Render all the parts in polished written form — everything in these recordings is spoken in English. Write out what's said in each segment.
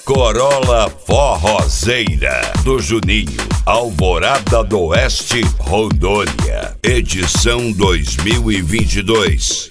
Corolla Forrozeira do Juninho, Alvorada do Oeste, Rondônia, edição 2022.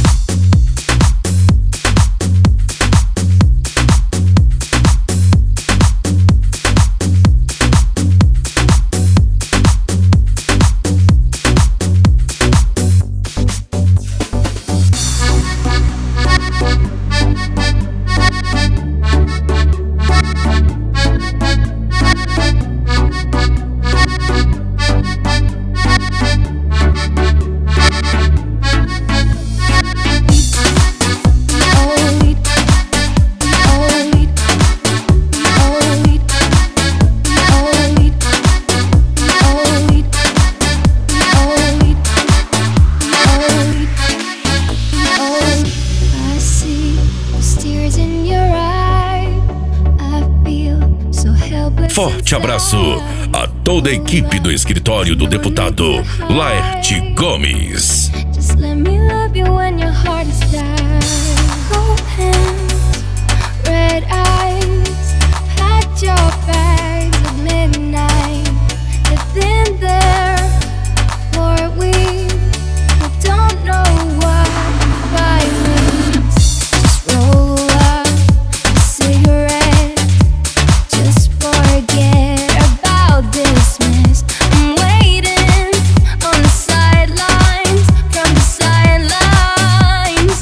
Forte abraço a toda a equipe do escritório do deputado Laerte Gomes. Just let me love you when your heart is down. Cold hands, red eyes, had your bags at midnight. You've been there for weeks, but don't know what violence. Just roll up a cigarette, just forget about this mess. I'm waiting on the sidelines, from the sidelines.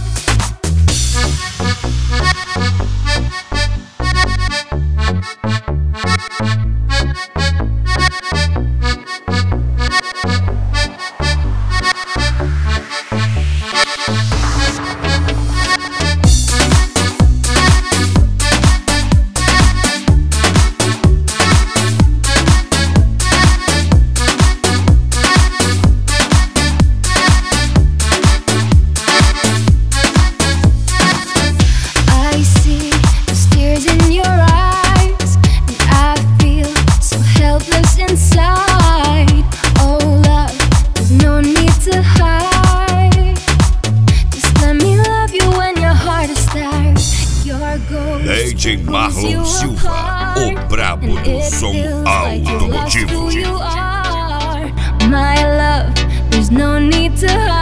I see those tears in your eyes, and I feel so helpless inside. Oh love, there's no need to hide. Just let me love you when your heart is tired. Your ghost Lady pulls you Marlon Silva, apart, o brabo and do it som feels like you lost automotivo. who you are. My love, there's no need to hide.